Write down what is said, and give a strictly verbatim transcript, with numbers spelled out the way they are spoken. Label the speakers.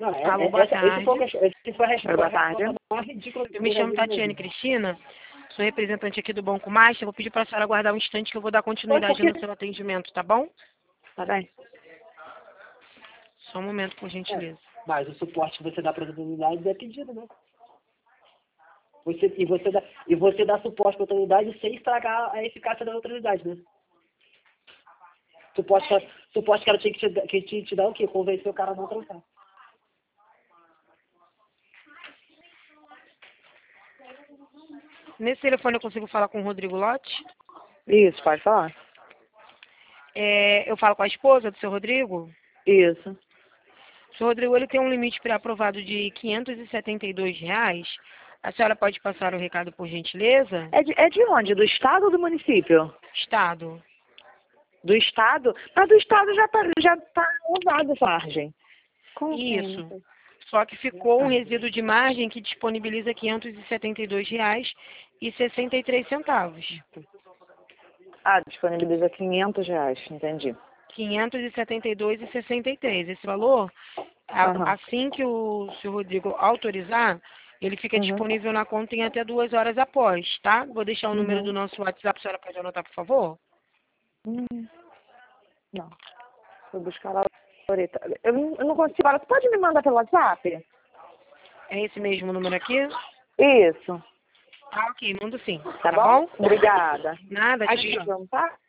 Speaker 1: Não, é,
Speaker 2: Alô,
Speaker 1: é,
Speaker 2: boa
Speaker 1: essa,
Speaker 2: tarde.
Speaker 1: esse foi, esse foi a resposta,
Speaker 3: Boa tarde.
Speaker 1: a resposta mais ridícula que
Speaker 2: Eu me chamo Tatiane Cristina, sou representante aqui do Banco Master. Eu vou pedir para a senhora aguardar um instante que eu vou dar continuidade no seu atendimento, tá bom?
Speaker 3: Tá bem?
Speaker 2: Só um momento, por gentileza.
Speaker 1: Mas o suporte que você dá para as autoridades é pedido, né? Você, e, você dá, e você dá suporte para a autoridade sem estragar a eficácia da autoridade, né? Suporte, que- suporte que ela tinha que te, que te, te dar o quê? Convencer o cara a não trancar.
Speaker 2: Nesse telefone eu consigo falar com o Rodrigo Lotti?
Speaker 3: Isso, pode falar.
Speaker 2: É, eu falo com a esposa do seu Rodrigo?
Speaker 3: Isso.
Speaker 2: O seu Rodrigo, ele tem um limite pré-aprovado de quinhentos e setenta e dois reais. A senhora pode passar o recado, por gentileza?
Speaker 3: É de, é de onde? Do estado ou do município?
Speaker 2: Estado.
Speaker 3: Do estado? Mas do estado já tá, já tá usado essa margem. Como
Speaker 2: Isso.
Speaker 3: assim?
Speaker 2: Só que ficou um resíduo de margem que disponibiliza quinhentos e setenta e dois reais e sessenta e três centavos.
Speaker 3: Ah, disponibiliza quinhentos reais, entendi.
Speaker 2: quinhentos e setenta e dois reais e sessenta e três. Esse valor, a-
Speaker 3: Aham.
Speaker 2: assim que o senhor Rodrigo autorizar, ele fica
Speaker 3: Uhum.
Speaker 2: disponível na conta em até duas horas após, tá? Vou deixar o número
Speaker 3: Uhum.
Speaker 2: do nosso WhatsApp, a senhora pode anotar, por favor?
Speaker 3: Hum, não. Vou buscar lá. Loreta. Eu não, eu não consigo falar. Você pode me mandar pelo WhatsApp?
Speaker 2: É esse mesmo número aqui?
Speaker 3: Isso.
Speaker 2: Ah, ok, mando sim.
Speaker 3: Tá, bom? Obrigada.
Speaker 2: Nada,
Speaker 3: A
Speaker 2: tchau,
Speaker 3: gente
Speaker 2: tchau.
Speaker 3: vamos, tá?